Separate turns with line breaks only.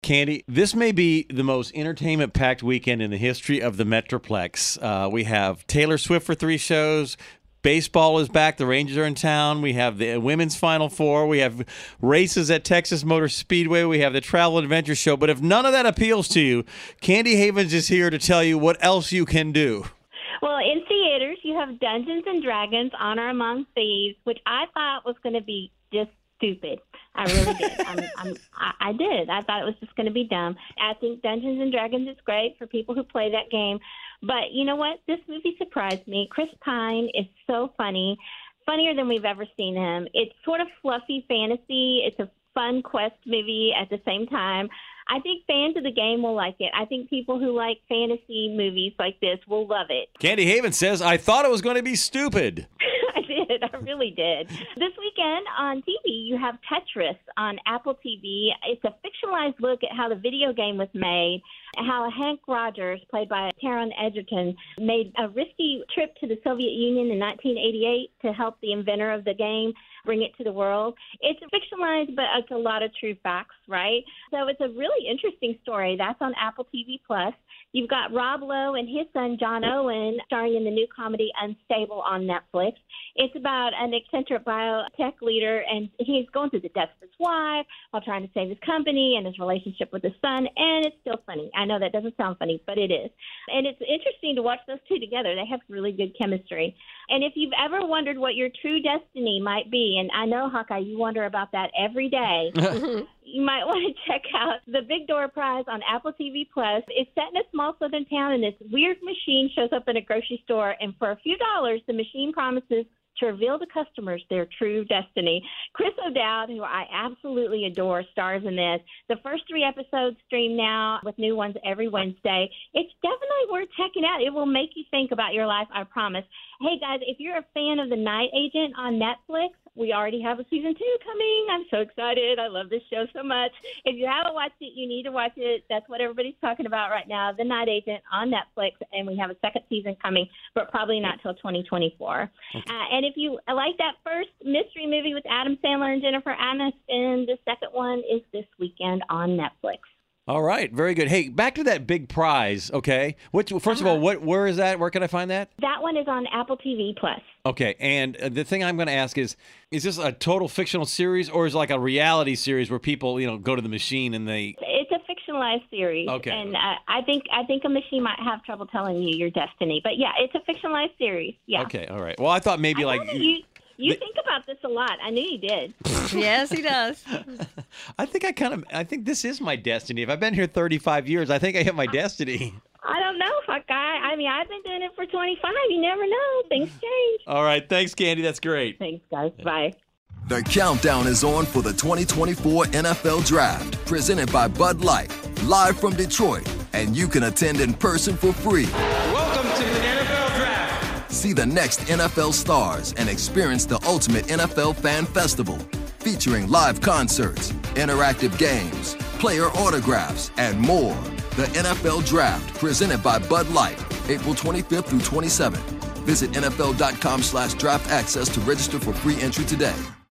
Candy, this may be the most entertainment-packed weekend in the history of the Metroplex. We have Taylor Swift for 3 shows. Baseball is back. The Rangers are in town. We have the women's Final Four. We have races at Texas Motor Speedway. We have the Travel Adventure Show. But if none of that appeals to you, Candy Havens is here to tell you what else you can do.
Well, in theaters, you have Dungeons & Dragons: Honor Among Thieves, which I thought was going to be just stupid. I really did. I did. I thought it was just going to be dumb. I think Dungeons & Dragons is great for people who play that game. But you know what? This movie surprised me. Chris Pine is so funny, funnier than we've ever seen him. It's sort of fluffy fantasy. It's a fun quest movie at the same time. I think fans of the game will like it. I think people who like fantasy movies like this will love it.
Candy Havens says, I thought it was going to be stupid.
I did. I really did. This weekend on TV, you have Tetris on Apple TV. It's a fictionalized look at how the video game was made, how Hank Rogers, played by Taron Egerton, made a risky trip to the Soviet Union in 1988 to help the inventor of the game bring it to the world. It's fictionalized, but it's a lot of true facts, right? So it's a really interesting story. That's on Apple TV+. You've got Rob Lowe and his son John Owen starring in the new comedy Unstable on Netflix. It's about an eccentric biotech leader, and he's going through the death of his wife while trying to save his company and his relationship with his son, and it's still funny. I know that doesn't sound funny, but it is. And it's interesting to watch those two together. They have really good chemistry. And if you've ever wondered what your true destiny might be, and I know, Hawkeye, you wonder about that every day, you might want to check out the Big Door Prize on Apple TV+. It's set in a small southern town, and this weird machine shows up in a grocery store, and for a few dollars, the machine promises to reveal to customers their true destiny. Chris O'Dowd, who I absolutely adore, stars in this. The first 3 episodes stream now with new ones every Wednesday. It's definitely worth checking out. It will make you think about your life, I promise. Hey, guys, if you're a fan of The Night Agent on Netflix, we already have a season 2 coming. I'm so excited. I love this show so much. If you haven't watched it, you need to watch it. That's what everybody's talking about right now, The Night Agent on Netflix, and we have a second season coming, but probably not till 2024. Okay. And if you like that first mystery movie with Adam Sandler and Jennifer Aniston, the second one is this weekend on Netflix.
All right, very good. Hey, back to that big prize, okay? First of all, where is that? Where can I find that?
That one is on Apple TV+.
Okay, and the thing I'm going to ask is this a total fictional series, or is it like a reality series where people, go to the machine and they...
It's a fictionalized series.
Okay.
And I think a machine might have trouble telling you your destiny. But yeah, it's a fictionalized series. Yeah.
Okay, all right. Well, I thought maybe
You think about this a lot. I knew you did.
Yes, he does.
I think this is my destiny. If I've been here 35 years, I think I hit my destiny.
I don't know, Hawkeye. I mean, I've been doing it for 25. You never know. Things change.
All right. Thanks, Candy. That's great.
Thanks, guys. Bye.
The countdown is on for the 2024 NFL Draft, presented by Bud Light, live from Detroit, and you can attend in person for free.
Welcome to the NFL Draft.
See the next NFL stars and experience the ultimate NFL fan festival, featuring live concerts, interactive games, player autographs, and more. The NFL Draft, presented by Bud Light, April 25th through 27th. Visit NFL.com/draft access to register for free entry today.